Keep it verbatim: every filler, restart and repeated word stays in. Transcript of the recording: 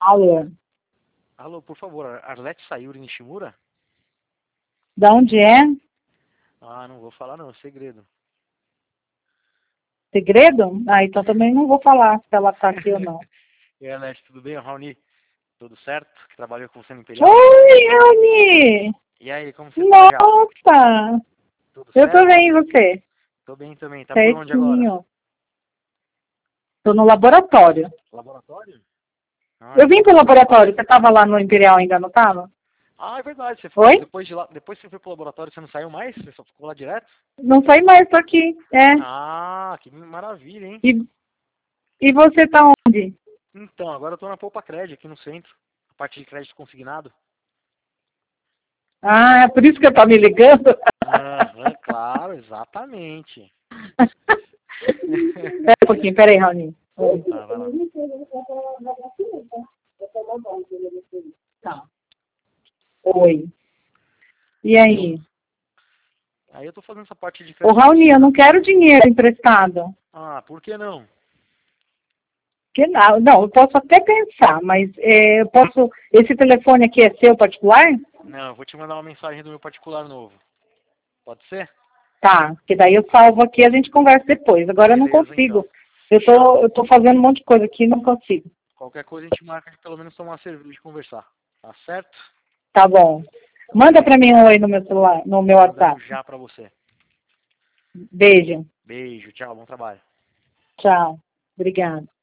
Alô, Alô, por favor, Arlete Sayuri Nishimura? da onde é? Ah, não vou falar não, é segredo. Segredo? Ah, então também não vou falar se ela tá aqui ou não. E aí, Arlete, tudo bem? Raoni, tudo certo? Que trabalhou com você no Imperial? Oi, Rani! E aí, como você tá já? Nossa! Tudo Eu tô certo? bem, e você? Tô bem também. Tá por onde agora? Certinho. Tô no laboratório. Laboratório? Ah, Eu eu vim tô pro na... laboratório, você tava lá no Imperial ainda, não tava? Ah, é verdade. Você foi... Oi? depois, de lá... depois que você foi pro laboratório, você não saiu mais? Você só ficou lá direto? Não sei mais, tô aqui. É. Ah, que maravilha, hein? E, e você tá onde? Então, agora eu tô na Poupa Cred, aqui no centro. A parte de crédito consignado. Ah, é por isso que eu tô me ligando? Aham, claro, exatamente. Espera um pouquinho, peraí, Raoni. Oi. Tá, vai lá. Tá. Oi. E Então, aí? aí eu tô fazendo essa parte de Ô, crédito Raoni, eu não consignado. quero dinheiro emprestado. Ah, por que não? Que não, não, eu posso até pensar, mas é, eu posso. Esse telefone aqui é seu particular? Não, eu vou te mandar uma mensagem do meu particular novo. Pode ser? Tá, porque daí eu salvo aqui e a gente conversa depois. Agora eu não Beleza, então. consigo. Eu Fechado. tô, eu tô fazendo um monte de coisa aqui e não consigo. Qualquer coisa a gente marca de pelo menos tomar uma cerveja e conversar. Tá certo? Tá bom. Manda pra Beleza. mim um oi no meu celular, no meu Mandando WhatsApp. já pra você. Beijo. Beijo, tchau, bom trabalho. Tchau. Obrigada.